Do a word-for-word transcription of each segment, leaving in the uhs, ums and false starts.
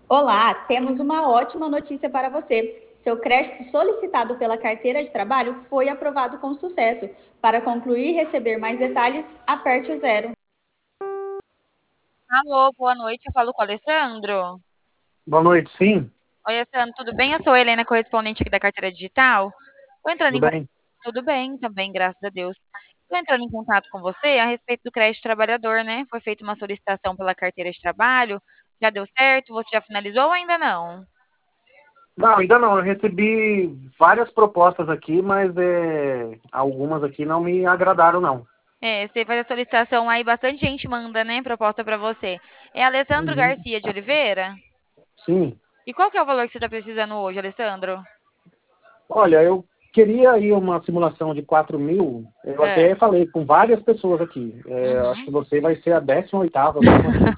Olá, temos uma ótima notícia para você. Seu crédito solicitado pela carteira de trabalho foi aprovado com sucesso. Para concluir e receber mais detalhes, aperte o zero. Alô, boa noite. Eu falo com o Alessandro. Boa noite, sim. Oi, Alessandro, tudo bem? Eu sou a Helena, correspondente aqui da carteira digital. Estou entrando Tudo em contato. bem? Tudo bem, também, graças a Deus. Estou entrando em contato com você a respeito do crédito trabalhador, né? Foi feita uma solicitação pela carteira de trabalho. Já deu certo? Você já finalizou ou ainda não? Não, ainda não. Eu recebi várias propostas aqui, mas é, algumas aqui não me agradaram, não. É, você faz a solicitação aí, bastante gente manda, né? Proposta para você. É Alessandro Uhum. Garcia de Oliveira? Sim. E qual que é o valor que você está precisando hoje, Alessandro? Olha, eu queria aí uma simulação de quatro mil. Eu É. até falei com várias pessoas aqui. É, eu acho que Uhum. você vai ser a décima oitava pessoa.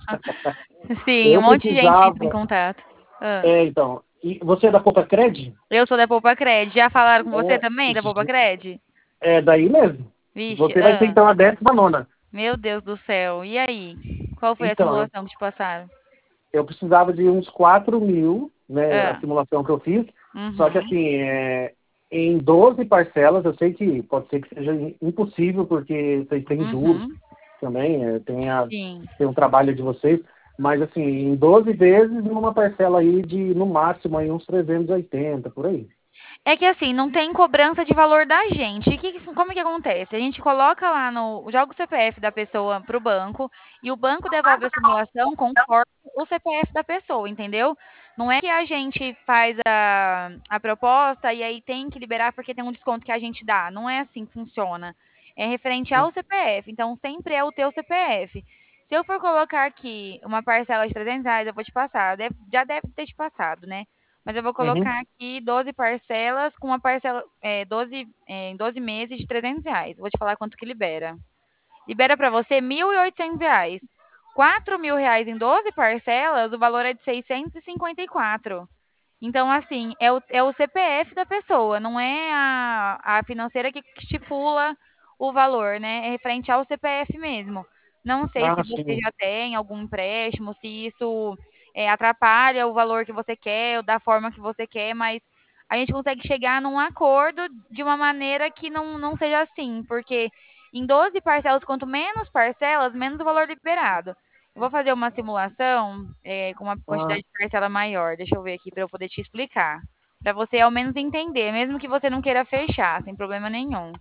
Sim, um Eu monte de gente entra em precisava. contato. Ah. É, então. E você é da Poupa Cred? Eu sou da Poupa Cred. Já falaram com você É, também da Poupa Cred? é daí mesmo. Vixe, Você vai ser ah, então a décima nona. meu Deus do céu. E aí? Qual foi a Então, eu, simulação que te passaram? eu precisava de uns quatro mil, né, a Ah, simulação que eu fiz. Só que uhum, assim, é, em doze parcelas, eu sei que pode ser que seja impossível, porque vocês têm juros uhum, também, é, tem, a, sim. tem um trabalho de vocês. Mas assim, em doze vezes, numa parcela aí de, no máximo, aí uns trezentos e oitenta por aí. É que assim, não tem cobrança de valor da gente. E que, que- como que acontece? A gente coloca lá no. Joga o C P F da pessoa para o banco e o banco devolve a simulação conforme o C P F da pessoa, entendeu? Não é que a gente faz a, a proposta e aí tem que liberar porque tem um desconto que a gente dá. Não é assim que funciona. É referente ao C P F. Então, sempre é o teu C P F. Se eu for colocar aqui uma parcela de trezentos reais, eu vou te passar. Deve- já deve ter te passado, né? Mas eu vou Uhum. colocar aqui doze parcelas com uma parcela, é, doze, é, em doze meses de trezentos reais. Vou te falar quanto que libera. Libera para você mil e oitocentos reais. Quatro mil reais em doze parcelas, o valor é de seiscentos e cinquenta e quatro. Então, assim, é o, é o C P F da pessoa, não é a, a financeira que estipula o valor, né? É referente ao C P F mesmo. Não sei se Ah, você sim. já tem algum empréstimo, se isso é, atrapalha o valor que você quer, ou da forma que você quer, mas a gente consegue chegar num acordo de uma maneira que não, não seja assim, porque em doze parcelas, quanto menos parcelas, menos o valor liberado. Eu vou fazer uma simulação é, com uma Ah, quantidade de parcela maior. Deixa eu ver aqui para eu poder te explicar. Para você ao menos entender, mesmo que você não queira fechar, sem problema nenhum.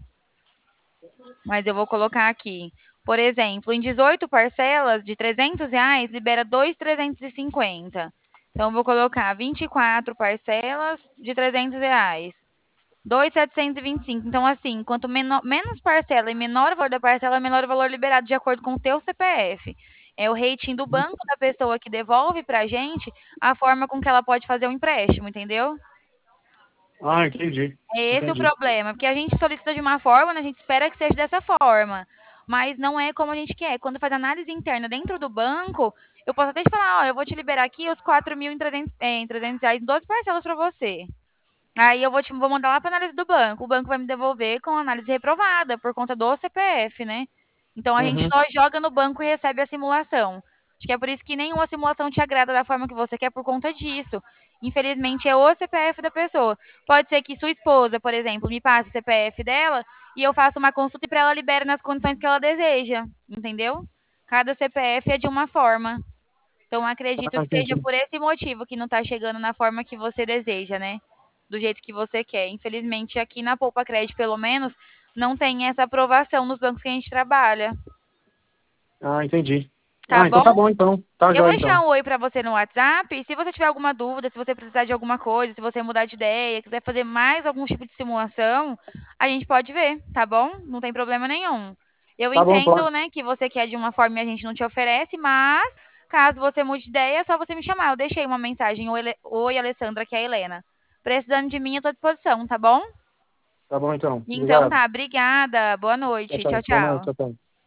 Mas eu vou colocar aqui. Por exemplo, em dezoito parcelas de trezentos reais, libera dois mil trezentos e cinquenta. Então, eu vou colocar vinte e quatro parcelas de trezentos reais. dois mil setecentos e vinte e cinco. Então, assim, quanto menor, menos parcela e menor o valor da parcela, menor o valor liberado de acordo com o teu C P F. É o rating do banco da pessoa que devolve para a gente a forma com que ela pode fazer o empréstimo, entendeu? ah, entendi. É esse o Entendi. problema, porque a gente solicita de uma forma, né, a gente espera que seja dessa forma, mas não é como a gente quer. Quando faz análise interna dentro do banco, eu posso até te falar, ó, eu vou te liberar aqui os quatro mil em trezentos, é, em trezentos reais, em doze parcelas para você. Aí eu vou, te, vou mandar lá para análise do banco. O banco vai me devolver com análise reprovada por conta do C P F, né? Então a gente Uhum. só joga no banco e recebe a simulação. Acho que é por isso que nenhuma simulação te agrada da forma que você quer por conta disso. Infelizmente é o C P F da pessoa. Pode ser que sua esposa, por exemplo, me passe o C P F dela e eu faça uma consulta e para ela libere nas condições que ela deseja, entendeu? Cada C P F é de uma forma. Então, acredito Ah, que seja entendi. por esse motivo que não está chegando na forma que você deseja, né? Do jeito que você quer. Infelizmente, aqui na Poupa Cred, pelo menos, não tem essa aprovação nos bancos que a gente trabalha. Ah, entendi. Tá Ah, então bom? tá bom, então. Tá Eu vou jóia, deixar então. um oi para você no WhatsApp. E se você tiver alguma dúvida, se você precisar de alguma coisa, se você mudar de ideia, quiser fazer mais algum tipo de simulação, a gente pode ver, tá bom? Não tem problema nenhum. Eu Tá bom, entendo, pode. né, que você quer de uma forma e a gente não te oferece, mas caso você mude de ideia, é só você me chamar. Eu deixei uma mensagem. Oi, Ale- Oi, Alessandra, aqui é a Helena. Precisando de mim, eu tô à disposição, tá bom? Tá bom, então. Então Obrigado. tá, obrigada. Boa Tchau, noite. tchau. Tchau, Boa noite, tchau. tchau, tchau.